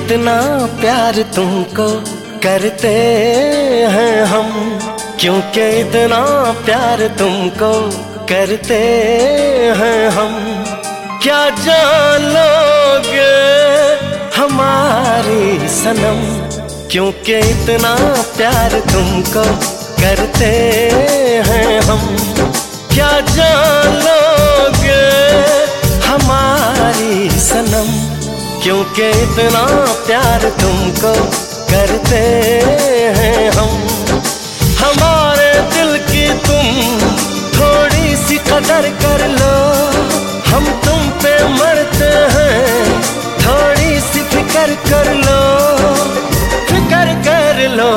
इतना प्यार तुमको करते हैं हम, क्योंकि इतना प्यार तुमको करते हैं हम। क्या जान लोगे हमारी सनम, क्योंकि इतना प्यार तुमको करते हैं हम। क्या जान लोगे हमारी सनम, क्योंकि इतना प्यार तुमको करते हैं हम। हमारे दिल की तुम थोड़ी सी कदर कर लो, हम तुम पे मरते हैं, थोड़ी सी फिक्र कर लो, फिक्र कर लो।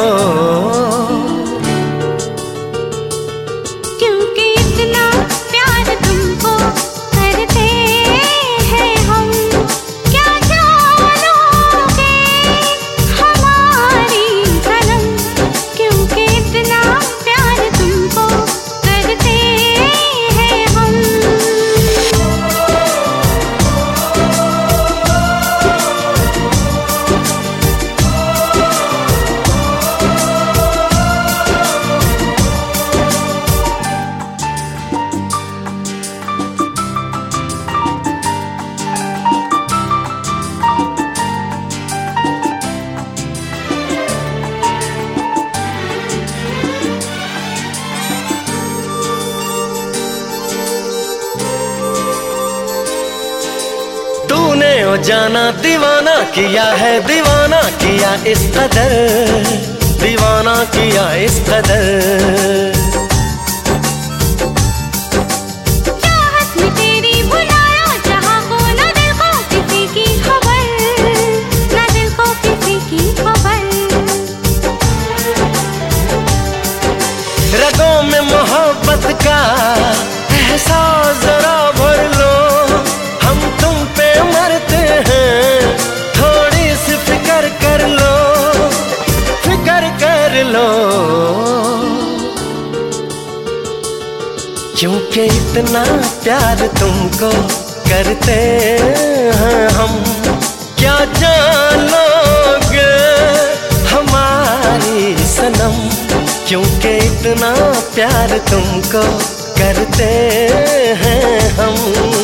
क्योंकि इतना प्यार तुमको करते हैं हम। क्या जानोगे हमारी सनम, क्योंकि इतना प्यार तुमको करते हैं हम। तूने ओ जाना दीवाना किया है, दीवाना किया इस कदर, दीवाना किया इस कदर। चाहत में तेरी बुलाया जहाँ को, ना दिल को किसी की खबर, ना दिल को किसी की खबर। रगों में मोहब्बत का एहसास जरा भर लो, हम तुम पे मरते हैं, थोड़ी सी फिक्र कर लो, फिक्र कर लो। क्योंकि इतना प्यार तुमको करते हैं हम। क्या जान लोगे हमारी सनम, क्योंकि इतना प्यार तुमको करते हैं हम।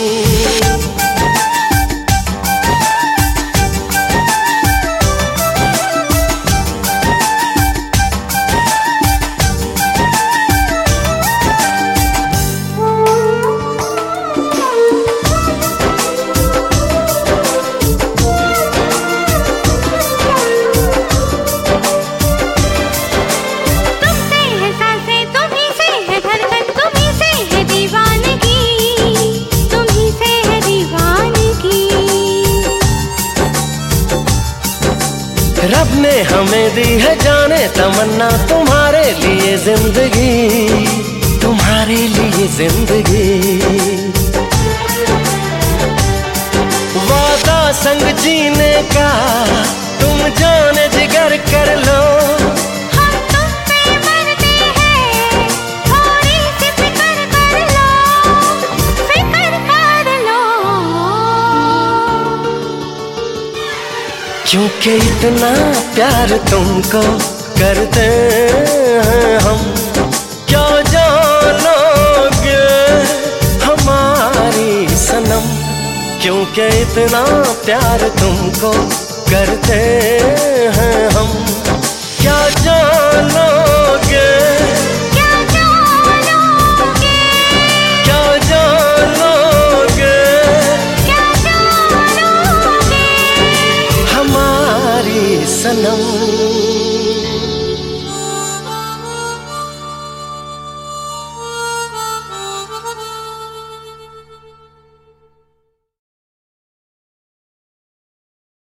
रब ने हमें दी है जाने तमन्ना, तुम्हारे लिए जिंदगी, तुम्हारे लिए जिंदगी। वादा संग जीने का तुम जाने जिगर कर लो, हम तुम पे मरते हैं, थोड़ी सी फिक्र कर लो, फिक्र कर लो। क्योंकि इतना प्यार तुमको करते हैं हम। क्या जानोगे हमारी सनम, क्योंकि इतना प्यार तुमको करते हैं हम। क्या जानोगे, क्या जानोगे, क्या जानोगे क्या जानोगे हमारी सनम।